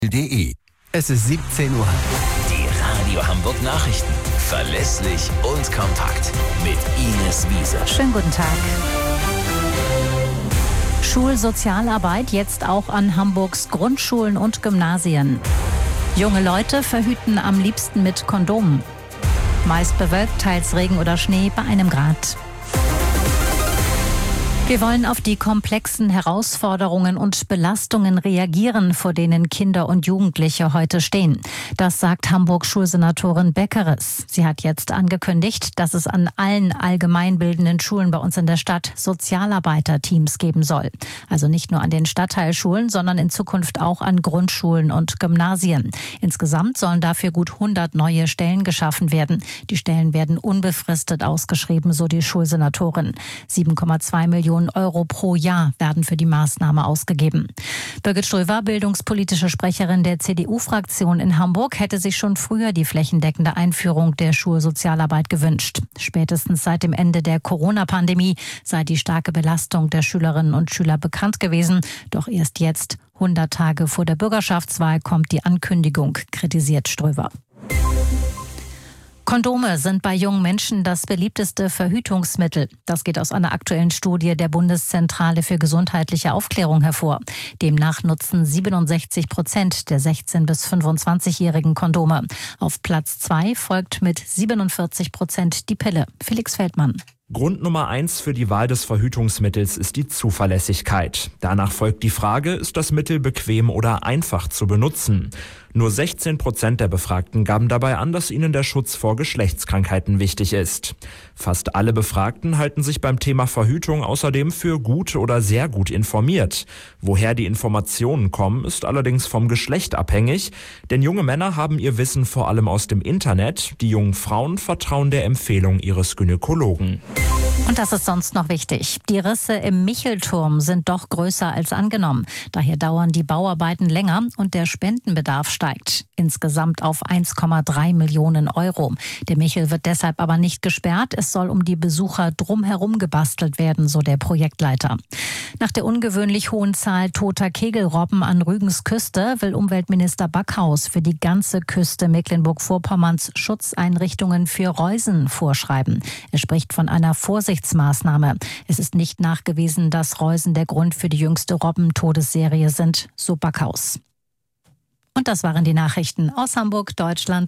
Es ist 17 Uhr. Die Radio Hamburg Nachrichten. Verlässlich und kompakt. Mit Ines Wiese. Schönen guten Tag. Schulsozialarbeit jetzt auch an Hamburgs Grundschulen und Gymnasien. Junge Leute verhüten am liebsten mit Kondomen. Meist bewölkt, teils Regen oder Schnee bei 1 Grad. Wir wollen auf die komplexen Herausforderungen und Belastungen reagieren, vor denen Kinder und Jugendliche heute stehen. Das sagt Hamburg-Schulsenatorin Beckeres. Sie hat jetzt angekündigt, dass es an allen allgemeinbildenden Schulen bei uns in der Stadt Sozialarbeiterteams geben soll. Also nicht nur an den Stadtteilschulen, sondern in Zukunft auch an Grundschulen und Gymnasien. Insgesamt sollen dafür gut 100 neue Stellen geschaffen werden. Die Stellen werden unbefristet ausgeschrieben, so die Schulsenatorin. 7,2 Millionen Euro pro Jahr werden für die Maßnahme ausgegeben. Birgit Ströwer, bildungspolitische Sprecherin der CDU-Fraktion in Hamburg, hätte sich schon früher die flächendeckende Einführung der Schulsozialarbeit gewünscht. Spätestens seit dem Ende der Corona-Pandemie sei die starke Belastung der Schülerinnen und Schüler bekannt gewesen. Doch erst jetzt, 100 Tage vor der Bürgerschaftswahl, kommt die Ankündigung, kritisiert Ströwer. Kondome sind bei jungen Menschen das beliebteste Verhütungsmittel. Das geht aus einer aktuellen Studie der Bundeszentrale für gesundheitliche Aufklärung hervor. Demnach nutzen 67% der 16- bis 25-Jährigen Kondome. Auf Platz 2 folgt mit 47% die Pille. Felix Feldmann. Grund Nummer 1 für die Wahl des Verhütungsmittels ist die Zuverlässigkeit. Danach folgt die Frage, ist das Mittel bequem oder einfach zu benutzen? Nur 16% der Befragten gaben dabei an, dass ihnen der Schutz vor Geschlechtskrankheiten wichtig ist. Fast alle Befragten halten sich beim Thema Verhütung außerdem für gut oder sehr gut informiert. Woher die Informationen kommen, ist allerdings vom Geschlecht abhängig, denn junge Männer haben ihr Wissen vor allem aus dem Internet, die jungen Frauen vertrauen der Empfehlung ihres Gynäkologen. Und das ist sonst noch wichtig. Die Risse im Michelturm sind doch größer als angenommen. Daher dauern die Bauarbeiten länger und der Spendenbedarf steigt. Insgesamt auf 1,3 Millionen Euro. Der Michel wird deshalb aber nicht gesperrt. Es soll um die Besucher drumherum gebastelt werden, so der Projektleiter. Nach der ungewöhnlich hohen Zahl toter Kegelrobben an Rügens Küste will Umweltminister Backhaus für die ganze Küste Mecklenburg-Vorpommerns Schutzeinrichtungen für Reusen vorschreiben. Er spricht von einer Vorsichtsmaßnahme. Es ist nicht nachgewiesen, dass Reusen der Grund für die jüngste Robben-Todesserie sind, so Backhaus. Und das waren die Nachrichten aus Hamburg, Deutschland